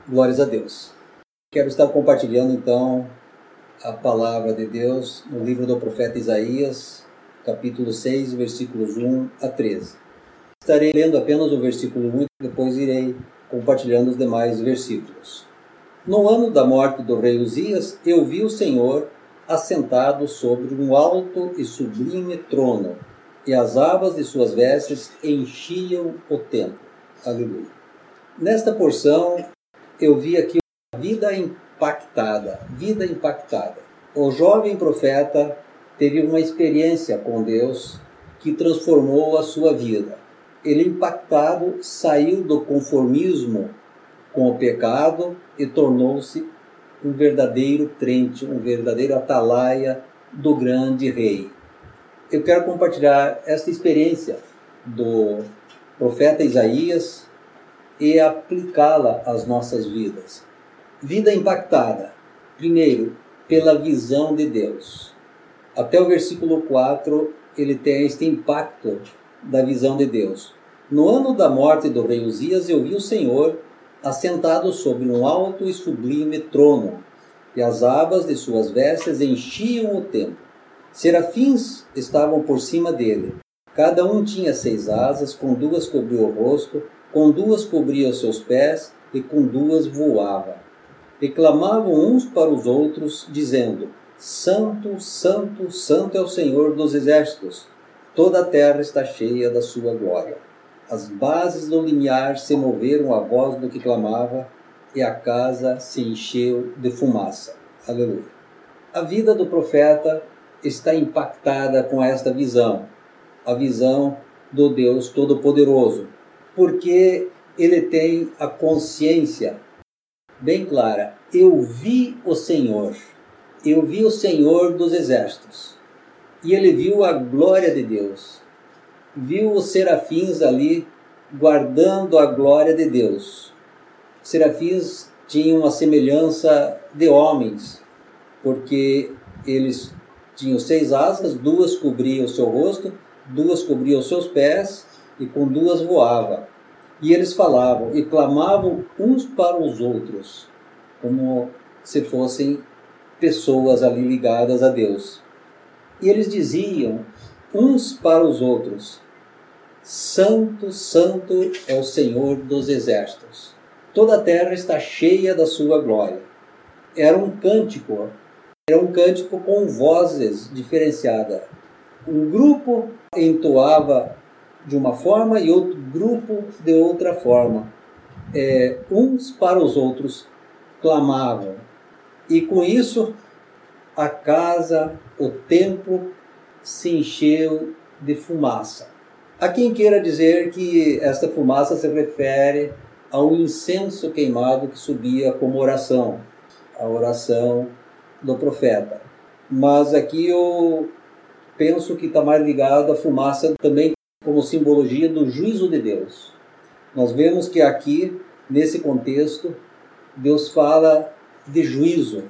Glórias a Deus. Quero estar compartilhando então a palavra de Deus no livro do profeta Isaías, capítulo 6, versículos 1 a 13. Estarei lendo apenas o versículo 1 e depois irei compartilhando os demais versículos. No ano da morte do rei Uzias, eu vi o Senhor assentado sobre um alto e sublime trono, e as abas de suas vestes enchiam o templo. Aleluia. Nesta porção, eu vi aqui vida impactada. O jovem profeta teve uma experiência com Deus que transformou a sua vida. Ele, impactado, saiu do conformismo com o pecado e tornou-se um verdadeiro crente, um verdadeiro atalaia do grande rei. Eu quero compartilhar esta experiência do profeta Isaías e aplicá-la às nossas vidas. Vida impactada, primeiro, pela visão de Deus. Até o versículo 4, ele tem este impacto da visão de Deus. No ano da morte do rei Uzias, eu vi o Senhor assentado sobre um alto e sublime trono, e as abas de suas vestes enchiam o templo. Serafins estavam por cima dele. Cada um tinha 6 asas, com 2 cobria o rosto, com 2 cobria os seus pés, e com 2 voava. E clamavam uns para os outros, dizendo: Santo, Santo, Santo é o Senhor dos exércitos. Toda a terra está cheia da sua glória. As bases do limiar se moveram à voz do que clamava, e a casa se encheu de fumaça. Aleluia. A vida do profeta está impactada com esta visão, a visão do Deus Todo-Poderoso, porque ele tem a consciência bem clara. Eu vi o Senhor dos exércitos. E ele viu a glória de Deus. Viu os serafins ali guardando a glória de Deus. Os serafins tinham a semelhança de homens, porque eles tinham 6 asas, 2 cobriam o seu rosto, 2 cobriam os seus pés, e com 2 voava. E eles falavam e clamavam uns para os outros, como se fossem pessoas ali ligadas a Deus. E eles diziam uns para os outros: Santo, Santo é o Senhor dos exércitos. Toda a terra está cheia da sua glória. Era um cântico com vozes diferenciadas. Um grupo entoava de uma forma e outro grupo de outra forma. Uns para os outros clamavam. E com isso, a casa, o templo, se encheu de fumaça. Há quem queira dizer que esta fumaça se refere ao incenso queimado que subia como oração, a oração do profeta. Mas aqui eu penso que está mais ligado à fumaça também como simbologia do juízo de Deus. Nós vemos que aqui, nesse contexto, Deus fala de juízo.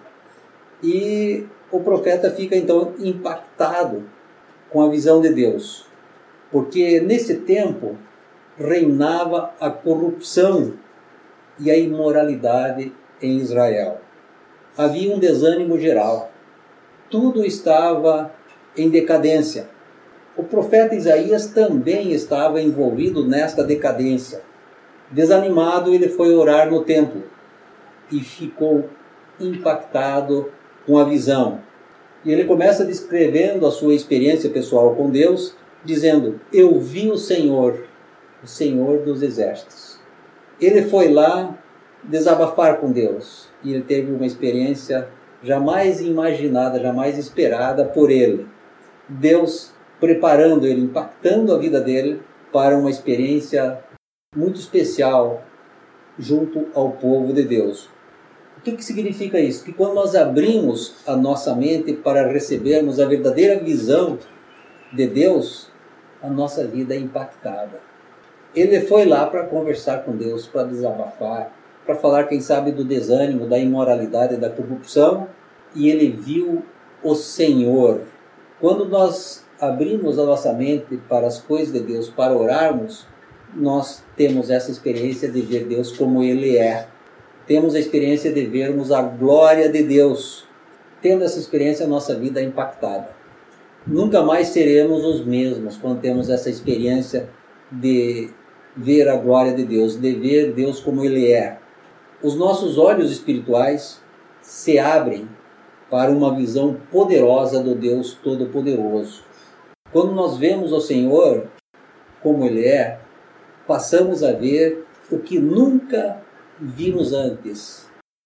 E o profeta fica então impactado com a visão de Deus. Porque nesse tempo reinava a corrupção e a imoralidade em Israel. Havia um desânimo geral. Tudo estava em decadência. O profeta Isaías também estava envolvido nesta decadência. Desanimado, ele foi orar no templo e ficou impactado com a visão. E ele começa descrevendo a sua experiência pessoal com Deus, dizendo: Eu vi o Senhor dos exércitos. Ele foi lá desabafar com Deus e ele teve uma experiência jamais imaginada, jamais esperada por ele. Deus preparando ele, impactando a vida dele para uma experiência muito especial junto ao povo de Deus. O que significa isso? Que quando nós abrimos a nossa mente para recebermos a verdadeira visão de Deus, a nossa vida é impactada. Ele foi lá para conversar com Deus, para desabafar, para falar, quem sabe, do desânimo, da imoralidade, da corrupção, e ele viu o Senhor. Quando nós abrimos a nossa mente para as coisas de Deus, para orarmos, nós temos essa experiência de ver Deus como Ele é. temos a experiência de vermos a glória de Deus. Tendo essa experiência, a nossa vida é impactada. Nunca mais seremos os mesmos quando temos essa experiência de ver a glória de Deus, de ver Deus como Ele é. Os nossos olhos espirituais se abrem para uma visão poderosa do Deus Todo-Poderoso. Quando nós vemos o Senhor como Ele é, passamos a ver o que nunca vimos antes.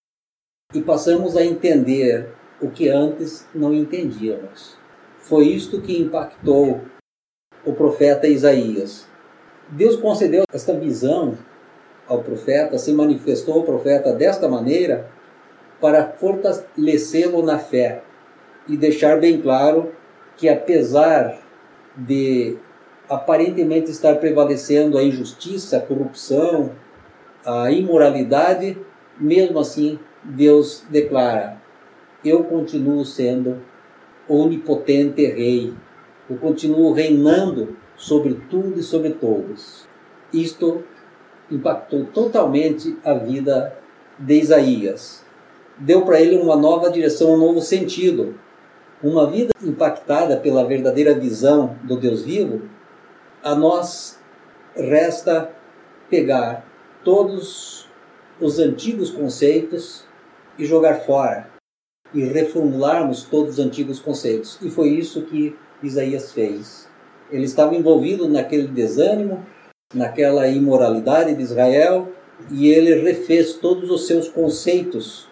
E passamos a entender o que antes não entendíamos. Foi isto que impactou o profeta Isaías. Deus concedeu esta visão ao profeta, se manifestou ao profeta desta maneira para fortalecê-lo na fé e deixar bem claro que, apesar de aparentemente estar prevalecendo a injustiça, a corrupção, a imoralidade, mesmo assim Deus declara: eu continuo sendo onipotente Rei, eu continuo reinando sobre tudo e sobre todos. Isto impactou totalmente a vida de Isaías. Deu para ele uma nova direção, um novo sentido. Uma vida impactada pela verdadeira visão do Deus vivo, a nós resta pegar todos os antigos conceitos e jogar fora, e reformularmos todos os antigos conceitos. E foi isso que Isaías fez. Ele estava envolvido naquele desânimo, naquela imoralidade de Israel, e ele refez todos os seus conceitos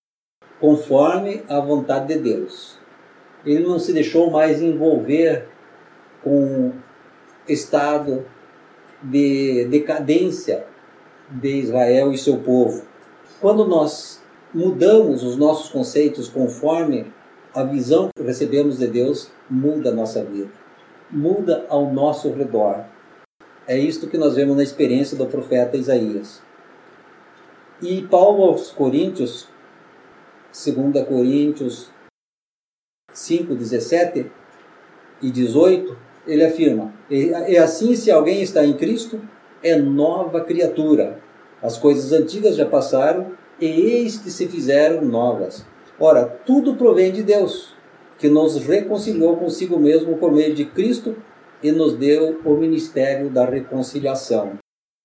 conforme a vontade de Deus. Ele não se deixou mais envolver com o estado de decadência de Israel e seu povo. Quando nós mudamos os nossos conceitos conforme a visão que recebemos de Deus, muda a nossa vida, muda ao nosso redor. É isto que nós vemos na experiência do profeta Isaías. E Paulo aos Coríntios, 2 Coríntios 5, 17 e 18, ele afirma: e assim, se alguém está em Cristo, é nova criatura. As coisas antigas já passaram, e eis que se fizeram novas. Ora, tudo provém de Deus, que nos reconciliou consigo mesmo por meio de Cristo e nos deu o ministério da reconciliação.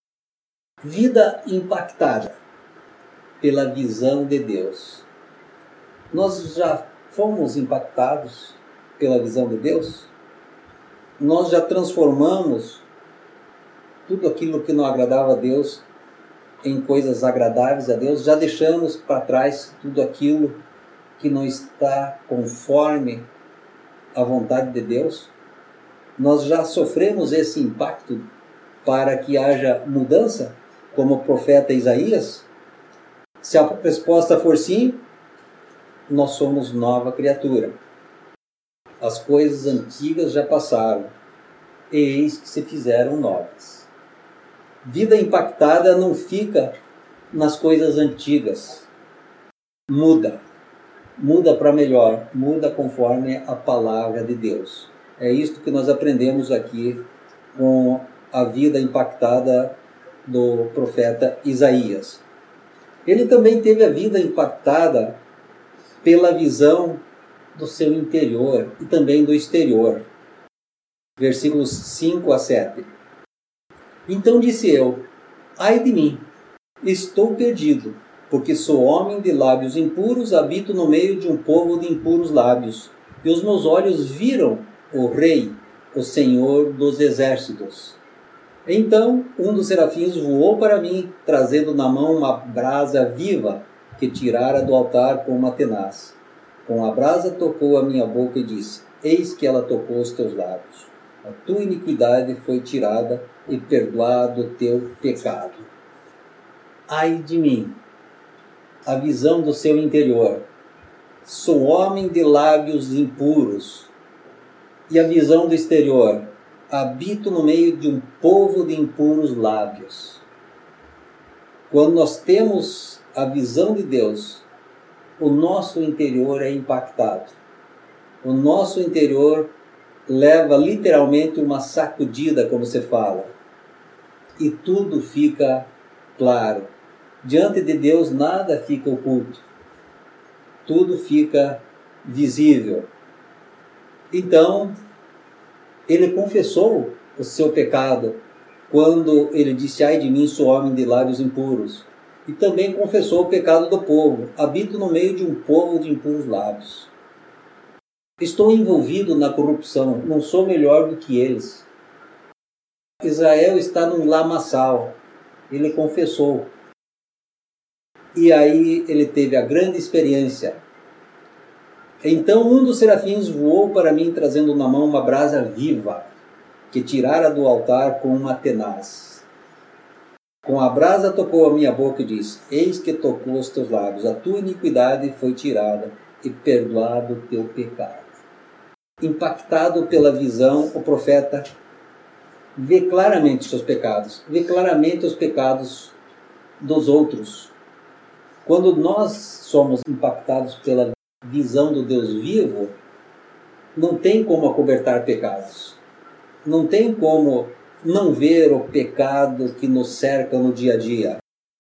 Vida impactada pela visão de Deus. Nós já fomos impactados pela visão de Deus? Nós já transformamos tudo aquilo que não agradava a Deus em coisas agradáveis a Deus? Já deixamos para trás tudo aquilo que não está conforme a vontade de Deus? Nós já sofremos esse impacto para que haja mudança, como o profeta Isaías? Se a resposta for sim, nós somos nova criatura. As coisas antigas já passaram, e eis que se fizeram novas. Vida impactada não fica nas coisas antigas. Muda para melhor, muda conforme a palavra de Deus. É isto que nós aprendemos aqui com a vida impactada do profeta Isaías. Ele também teve a vida impactada pela visão do seu interior e também do exterior. Versículos 5 a 7. Então disse eu: ai de mim, estou perdido, porque sou homem de lábios impuros, habito no meio de um povo de impuros lábios, e os meus olhos viram o Rei, o Senhor dos exércitos. Então um dos serafins voou para mim, trazendo na mão uma brasa viva, que tirara do altar com uma tenaz. Com a brasa tocou a minha boca e disse: eis que ela tocou os teus lábios. A tua iniquidade foi tirada e perdoado o teu pecado. Ai de mim, a visão do seu interior. Sou homem de lábios impuros. E a visão do exterior. Habito no meio de um povo de impuros lábios. Quando nós temos a visão de Deus, o nosso interior é impactado. O nosso interior leva literalmente uma sacudida, como se fala. E tudo fica claro. Diante de Deus nada fica oculto. Tudo fica visível. Então, ele confessou o seu pecado quando ele disse: ai de mim, sou homem de lábios impuros. E também confessou o pecado do povo: habito no meio de um povo de impuros lábios. Estou envolvido na corrupção, não sou melhor do que eles. Israel está num lamaçal. Ele confessou. E aí ele teve a grande experiência. Então um dos serafins voou para mim, trazendo na mão uma brasa viva, que tirara do altar com uma tenaz. Com a brasa tocou a minha boca e disse: eis que tocou os teus lábios, a tua iniquidade foi tirada e perdoado o teu pecado. Impactado pela visão, o profeta vê claramente seus pecados, vê claramente os pecados dos outros. Quando nós somos impactados pela visão do Deus vivo, não tem como acobertar pecados. Não tem como não ver o pecado que nos cerca no dia a dia.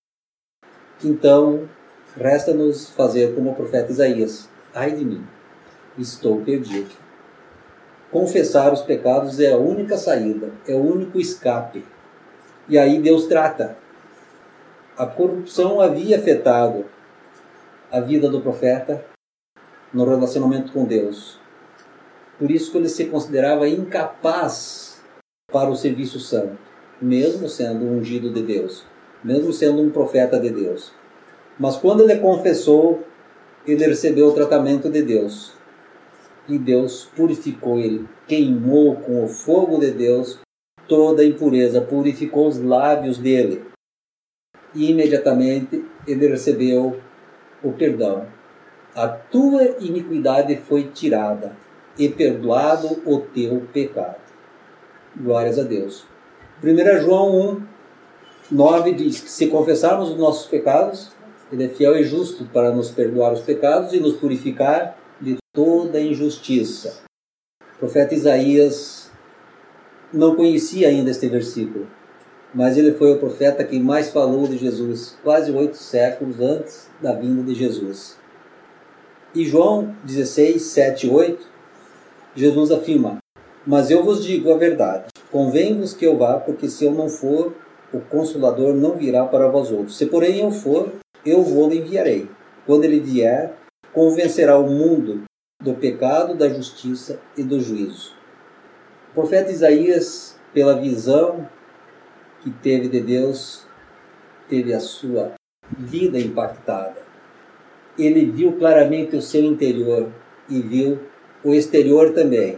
Então, resta-nos fazer como o profeta Isaías: ai de mim, estou perdido. Confessar os pecados é a única saída, é o único escape. E aí Deus trata. A corrupção havia afetado a vida do profeta no relacionamento com Deus. Por isso que ele se considerava incapaz para o serviço santo, mesmo sendo um ungido de Deus, mesmo sendo um profeta de Deus. Mas quando ele confessou, ele recebeu o tratamento de Deus. E Deus purificou ele, queimou com o fogo de Deus toda a impureza, purificou os lábios dele. E imediatamente ele recebeu o perdão. A tua iniquidade foi tirada e perdoado o teu pecado. Glórias a Deus. 1 João 1:9 diz que se confessarmos os nossos pecados, ele é fiel e justo para nos perdoar os pecados e nos purificar de toda injustiça. O profeta Isaías não conhecia ainda este versículo, mas ele foi o profeta que mais falou de Jesus, quase 8 séculos antes da vinda de Jesus. E João 16, 7 e 8, Jesus afirma: mas eu vos digo a verdade, convém-vos que eu vá, porque se eu não for, o Consolador não virá para vós outros. Se porém eu for, eu vou-lhe enviarei. Quando ele vier, convencerá o mundo do pecado, da justiça e do juízo. O profeta Isaías, pela visão que teve de Deus, teve a sua vida impactada. Ele viu claramente o seu interior e viu o exterior também.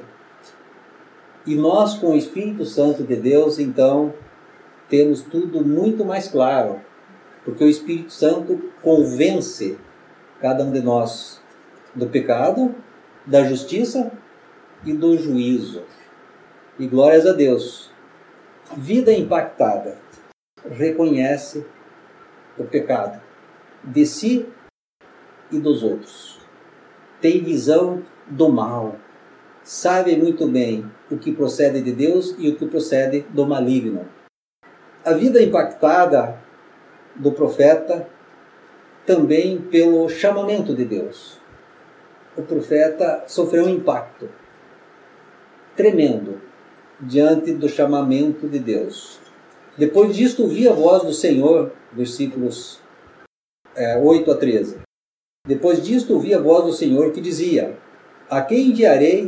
E nós, com o Espírito Santo de Deus, então, temos tudo muito mais claro, porque o Espírito Santo convence cada um de nós do pecado, da justiça e do juízo. E glórias a Deus. Vida impactada reconhece o pecado de si e dos outros. Tem visão do mal. Sabe muito bem o que procede de Deus e o que procede do maligno. A vida impactada do profeta também pelo chamamento de Deus. O profeta sofreu um impacto tremendo diante do chamamento de Deus. Depois disto ouvi a voz do Senhor, versículos 8 a 13. Depois disto ouvi a voz do Senhor que dizia: a quem enviarei?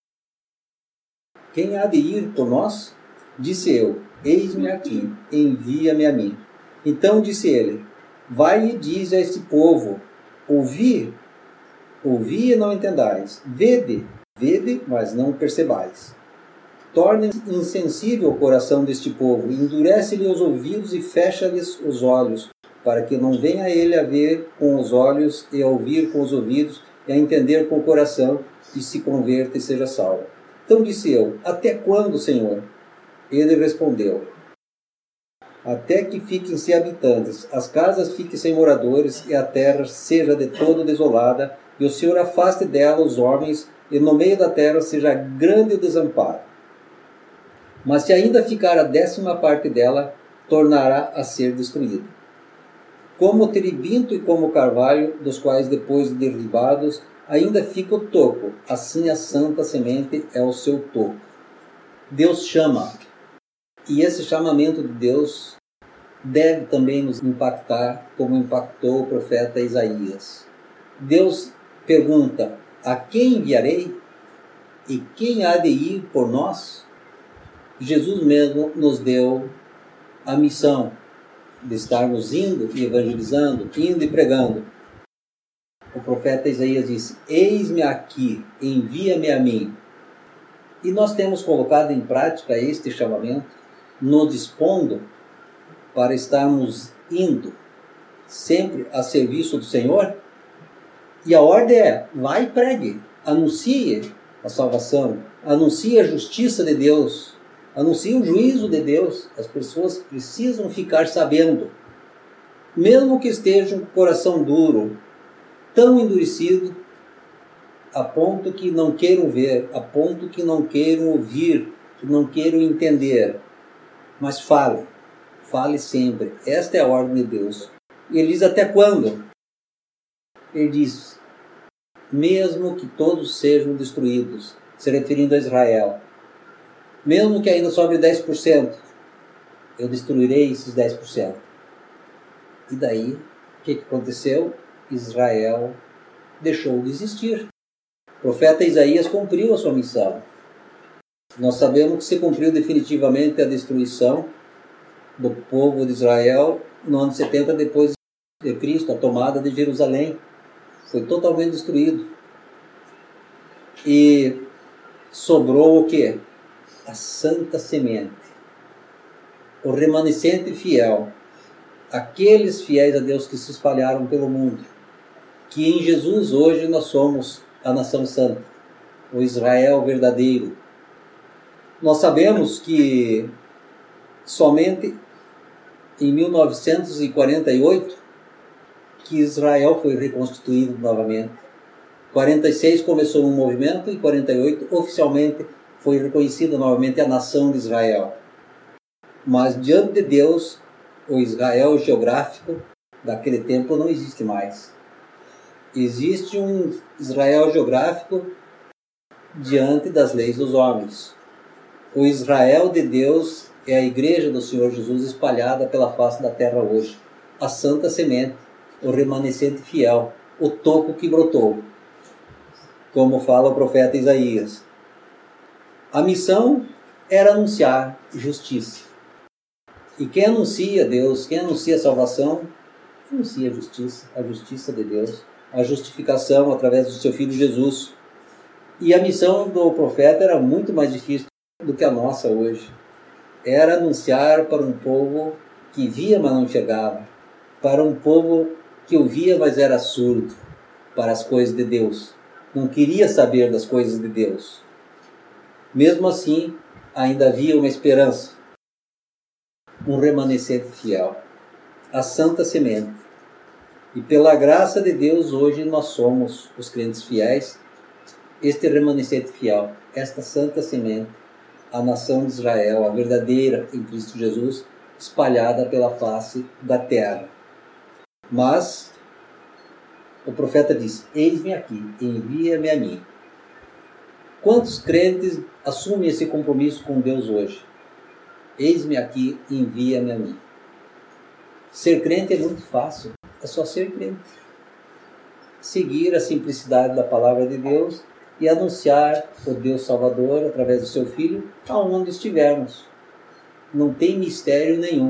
Quem há de ir por nós? Disse eu: eis-me aqui, envia-me a mim. Então disse ele: vai e diz a este povo: ouvi e não entendais, vede, mas não percebais. Torne insensível o coração deste povo, endurece-lhe os ouvidos e fecha-lhes os olhos, para que não venha ele a ver com os olhos e a ouvir com os ouvidos e a entender com o coração e se converta e seja salvo. Então disse eu: até quando, Senhor? Ele respondeu: até que fiquem sem habitantes, as casas fiquem sem moradores e a terra seja de todo desolada, e o Senhor afaste dela os homens, e no meio da terra seja grande o desamparo. Mas se ainda ficar a 10ª parte dela, tornará a ser destruída. como o terebinto e como o carvalho, dos quais depois de derribados ainda fica o toco, assim a santa semente é o seu toco. Deus chama, e esse chamamento de Deus deve também nos impactar, como impactou o profeta Isaías. Deus pergunta: a quem enviarei? E quem há de ir por nós? Jesus mesmo nos deu a missão de estarmos indo e evangelizando, indo e pregando. O profeta Isaías disse: eis-me aqui, envia-me a mim. E nós temos colocado em prática este chamamento, nos dispondo para estarmos indo sempre a serviço do Senhor. E a ordem é: vai e pregue, anuncie a salvação, anuncie a justiça de Deus, anuncie o juízo de Deus. As pessoas precisam ficar sabendo, mesmo que estejam com o coração duro, tão endurecido, a ponto que não queiram ver, a ponto que não queiram ouvir, que não queiram entender. Mas fale sempre. Esta é a ordem de Deus. E ele diz: até quando? Ele diz: mesmo que todos sejam destruídos, se referindo a Israel, mesmo que ainda sobre 10%, eu destruirei esses 10%. E daí, o que aconteceu? Israel deixou de existir. O profeta Isaías cumpriu a sua missão. Nós sabemos que se cumpriu definitivamente a destruição do povo de Israel no ano 70 depois de Cristo, a tomada de Jerusalém. Foi totalmente destruído. E sobrou o quê? A santa semente. O remanescente fiel. Aqueles fiéis a Deus que se espalharam pelo mundo. Que em Jesus hoje nós somos a nação santa. O Israel verdadeiro. Nós sabemos que somente em 1948 que Israel foi reconstituído novamente. 46 começou um movimento e 48 oficialmente foi reconhecida novamente a nação de Israel. Mas diante de Deus, o Israel geográfico daquele tempo não existe mais. Existe um Israel geográfico diante das leis dos homens. O Israel de Deus é a igreja do Senhor Jesus espalhada pela face da terra hoje. A santa semente, o remanescente fiel, o toco que brotou, como fala o profeta Isaías. A missão era anunciar justiça. E quem anuncia Deus, quem anuncia a salvação, anuncia a justiça de Deus, a justificação através do seu Filho Jesus. E a missão do profeta era muito mais difícil do que a nossa hoje. Era anunciar para um povo que via, mas não enxergava, para um povo que ouvia, mas era surdo para as coisas de Deus, não queria saber das coisas de Deus. Mesmo assim, ainda havia uma esperança, um remanescente fiel, a santa semente. E pela graça de Deus, hoje nós somos os crentes fiéis, este remanescente fiel, esta santa semente, a nação de Israel, a verdadeira em Cristo Jesus, espalhada pela face da terra. Mas o profeta diz: eis-me aqui, envia-me a mim. Quantos crentes assumem esse compromisso com Deus hoje? Eis-me aqui, envia-me a mim. Ser crente é muito fácil, é só ser crente. Seguir a simplicidade da palavra de Deus e anunciar o Deus Salvador através do seu Filho aonde estivermos. Não tem mistério nenhum.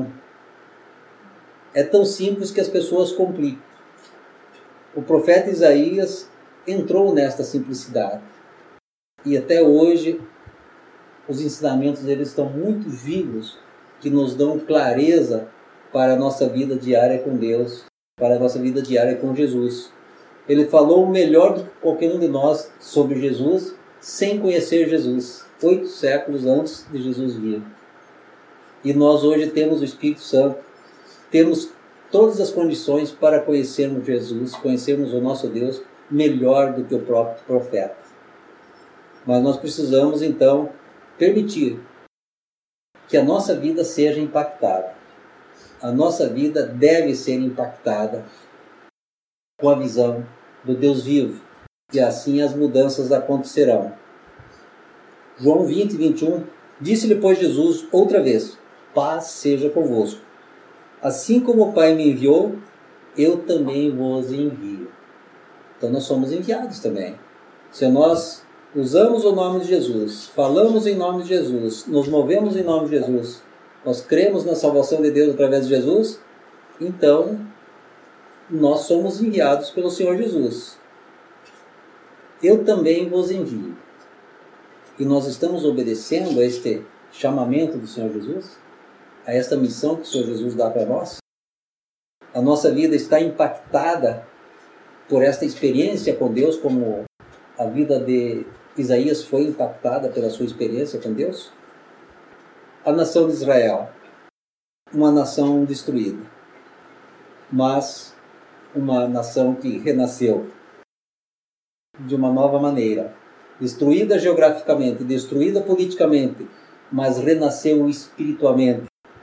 É tão simples que as pessoas complicam. O profeta Isaías entrou nesta simplicidade. E até hoje os ensinamentos deles estão muito vivos, que nos dão clareza para a nossa vida diária com Deus, para a nossa vida diária com Jesus. Ele falou melhor do que qualquer um de nós sobre Jesus, sem conhecer Jesus, 8 séculos antes de Jesus vir. E nós hoje temos o Espírito Santo, temos todas as condições para conhecermos Jesus, conhecermos o nosso Deus melhor do que o próprio profeta. Mas nós precisamos, então, permitir que a nossa vida seja impactada. a nossa vida deve ser impactada com a visão do Deus vivo, e assim as mudanças acontecerão. João 20, 21, disse-lhe, pois, Jesus outra vez, paz seja convosco. Assim como o Pai me enviou, eu também vos envio. Então nós somos enviados também. Se nós usamos o nome de Jesus, falamos em nome de Jesus, nos movemos em nome de Jesus, nós cremos na salvação de Deus através de Jesus, então nós somos enviados pelo Senhor Jesus. Eu também vos envio. E nós estamos obedecendo a este chamamento do Senhor Jesus, a esta missão que o Senhor Jesus dá para nós. A nossa vida está impactada por esta experiência com Deus, como a vida de Isaías foi impactada pela sua experiência com Deus. A nação de Israel, uma nação destruída, mas uma nação que renasceu de uma nova maneira, destruída geograficamente, destruída politicamente, mas renasceu espiritualmente.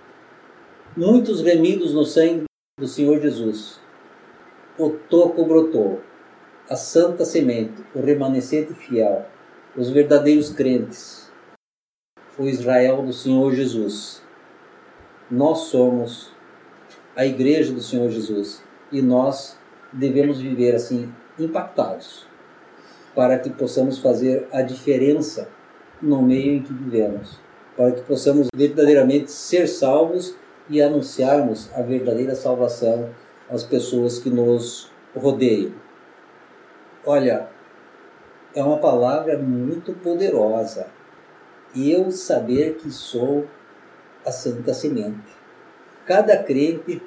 Muitos remidos no sangue do Senhor Jesus. O toco brotou, a santa semente, o remanescente fiel, os verdadeiros crentes, o Israel do Senhor Jesus. Nós somos a igreja do Senhor Jesus e nós devemos viver assim, impactados, para que possamos fazer a diferença no meio em que vivemos, para que possamos verdadeiramente ser salvos e anunciarmos a verdadeira salvação às pessoas que nos rodeiam. Olha, é uma palavra muito poderosa. Eu saber que sou a santa semente. Cada crente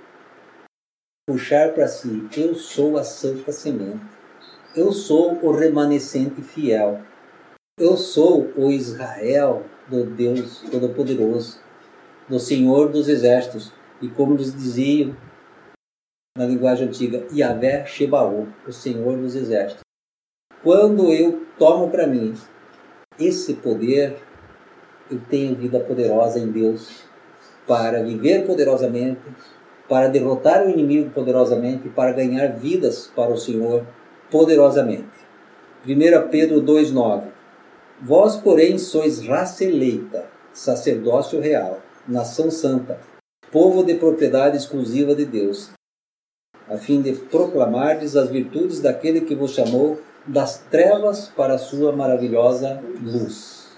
puxar para si, eu sou a santa semente. Eu sou o remanescente fiel. Eu sou o Israel do Deus Todo-Poderoso, do Senhor dos Exércitos. E como eles diziam na linguagem antiga, Yahvé Shebaú, o Senhor dos Exércitos. Quando eu tomo para mim esse poder, eu tenho vida poderosa em Deus para viver poderosamente, para derrotar o inimigo poderosamente, para ganhar vidas para o Senhor poderosamente. 1 Pedro 2,9. Vós, porém, sois raça eleita, sacerdócio real, nação santa, povo de propriedade exclusiva de Deus, a fim de proclamardes as virtudes daquele que vos chamou das trevas para a sua maravilhosa luz.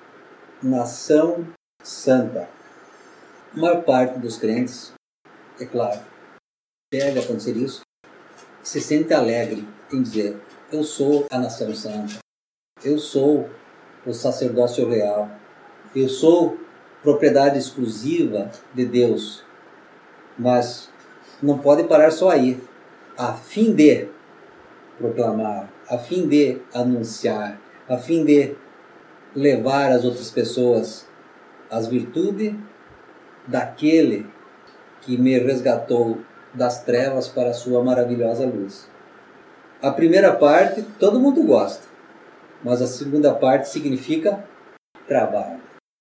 Nação santa. A maior parte dos crentes, é claro, deve acontecer isso, se sente alegre em dizer, eu sou a nação santa, eu sou o sacerdócio real, eu sou propriedade exclusiva de Deus, mas não pode parar só aí, a fim de proclamar, a fim de anunciar, a fim de levar às outras pessoas as virtudes daquele que me resgatou das trevas para a sua maravilhosa luz. A primeira parte todo mundo gosta, mas a segunda parte significa trabalho,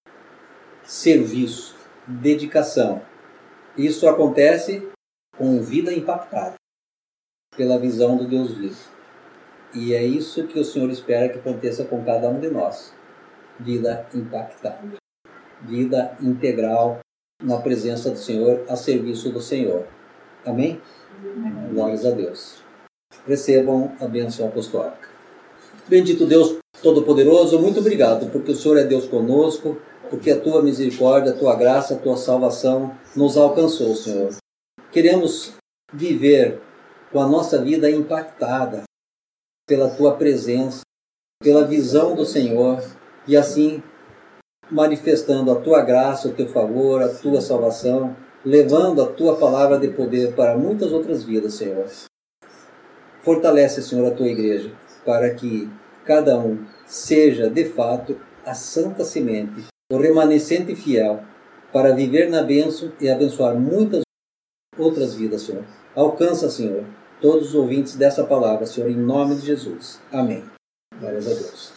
serviço, dedicação. Isso acontece com vida impactada pela visão do Deus vivo. E é isso que o Senhor espera que aconteça com cada um de nós. Vida impactada. Vida integral na presença do Senhor, a serviço do Senhor. Amém? Glórias a Deus. Recebam a bênção apostólica. Bendito Deus Todo-Poderoso, muito obrigado, porque o Senhor é Deus conosco, porque a Tua misericórdia, a Tua graça, a Tua salvação nos alcançou, Senhor. Queremos viver com a nossa vida impactada pela Tua presença, pela visão do Senhor, e assim manifestando a Tua graça, o Teu favor, a Tua salvação, levando a Tua palavra de poder para muitas outras vidas, Senhor. Fortalece, Senhor, a Tua igreja, para que cada um seja, de fato, a santa semente, o remanescente fiel, para viver na bênção e abençoar muitas outras vidas, Senhor. Alcança, Senhor, todos os ouvintes dessa palavra, Senhor, em nome de Jesus. Amém. Glórias a Deus.